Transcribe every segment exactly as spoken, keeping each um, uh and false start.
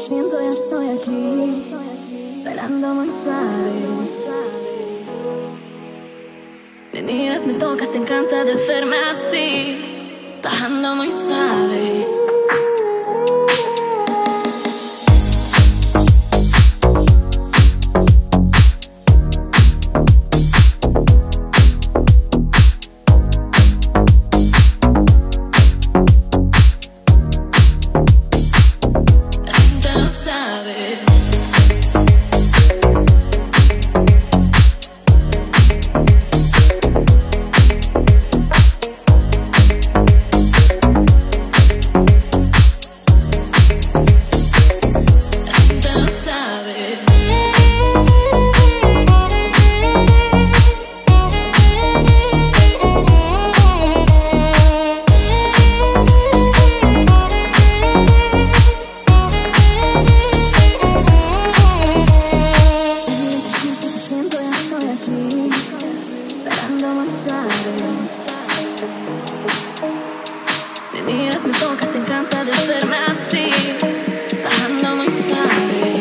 siento, ya estoy aquí, bailando muy suave. Me miras, me tocas, te encanta de hacerme así, bajando muy suave. Me miras, me tocas, te encanta de hacerme así, bajando muy suave.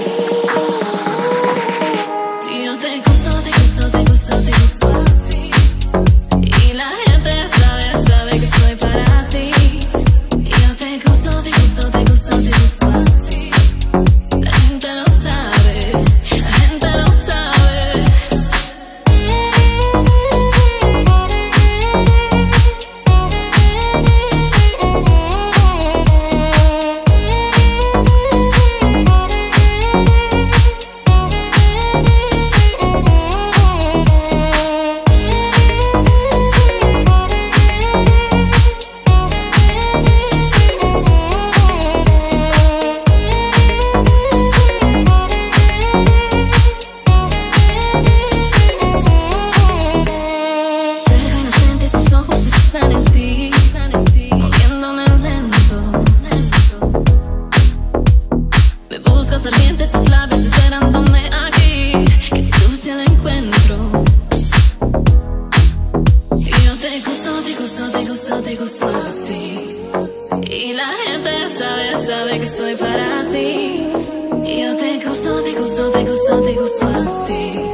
Y yo te gusto, te gusto, te gusto, te gusto así. Y la gente sabe, sabe que soy para ti. Y yo te gusto, te gusto, te gusto, te gusto así. La gente lo sabe, la gente lo sabe. Ardientes tus labios esperándome aquí, que te dulce el encuentro. Y yo te gusto, te gusto, te gusto, te gusto así. Y la gente sabe, sabe que soy para ti. Y yo te gusto, te gusto, te gusto, te gusto así.